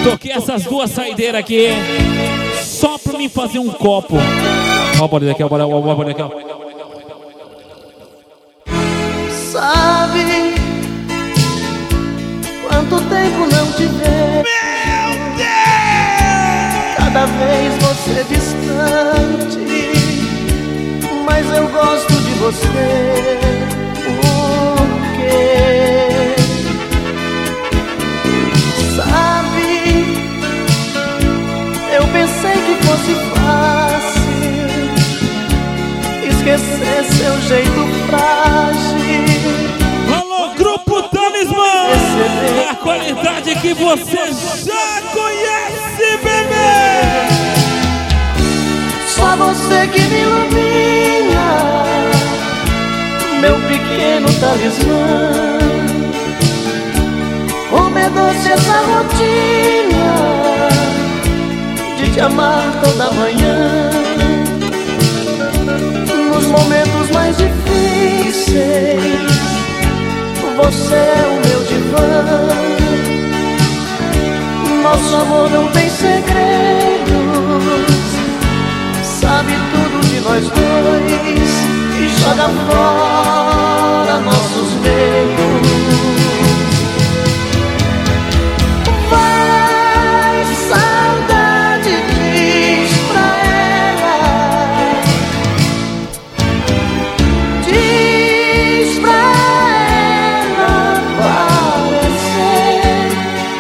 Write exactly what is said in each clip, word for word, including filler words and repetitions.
Toquei essas duas saideiras aqui só pra mim fazer um copo. Ó, bora daqui, ó, bora, bora daqui, ó. Sabe quanto tempo não te vejo? Meu Deus! Cada vez você distante, mas eu gosto de você. Por quê? Sabe, eu pensei que fosse fácil esquecer seu jeito frágil. Alô, Grupo Talismã! É a qualidade que você já conhece, bebê! Só você que me ilumina, meu pequeno talismã. Como é doce essa rotina de te amar toda manhã. Nos momentos mais difíceis, você é o meu divã. Nosso amor não tem segredos, sabe tudo de nós dois e joga fora nossos medos. Vai, saudade, diz pra ela, diz pra ela aparecer.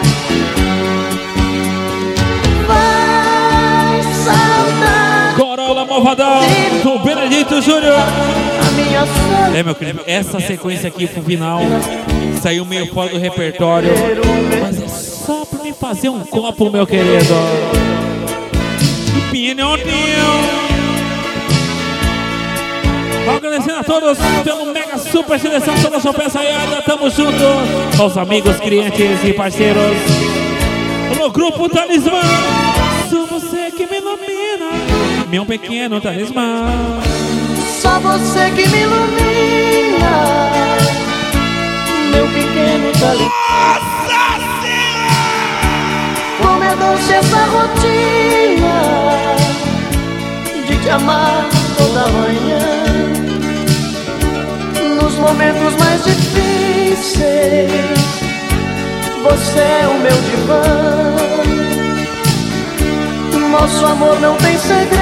Vai, saudade. Corolla Malvadão do Benedito Júnior. A minha sorte. É, meu querido, essa sequência aqui pro final saiu meio fora do repertório, mas é só pra me fazer um copo, meu querido. Pinhoninho. Agradecendo a todos pelo mega super seleção, toda a sua peçaiada. Tamo junto aos amigos, clientes e parceiros. No Grupo Talismã, sou você que me ilumina, meu pequeno talismã. Só você que me ilumina, meu pequeno talismã. Nossa Senhora! Como é doce essa rotina de te amar toda manhã. Nos momentos mais difíceis, você é o meu divã. Nosso amor não tem segredos,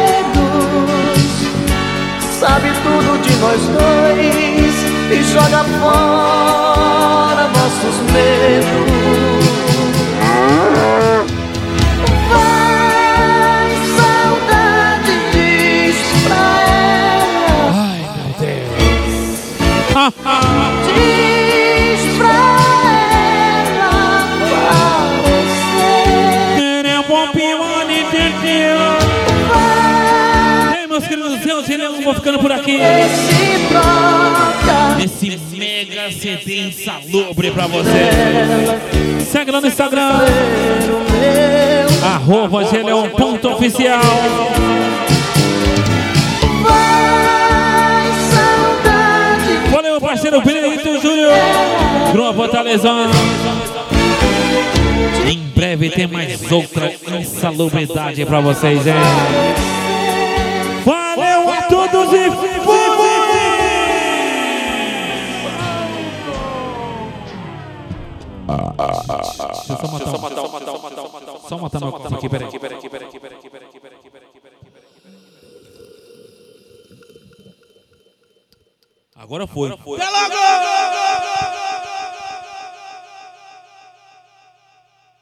sabe tudo de nós dois e joga fora nossos medos. Vai, saudade, diz pra ela. Ai, meu Deus. Diz pra ela aparecer. Queremos um pimone de Deus. Vai, Ei, meus queridos Deus, eu vou ficando por aqui. se troca. Esse mega C D insalubre pra você. Segue lá no Instagram, arroba Geleon ponto oficial. Vai, saudade. Valeu, parceiro Benedito Júnior, Grupo Talismã. Em breve tem mais outra insalubridade pra vocês, hein? Valeu a todos e fui! Deixa eu só matar, só matar, só matar meu copo aqui, peraí. Agora foi. Até logo!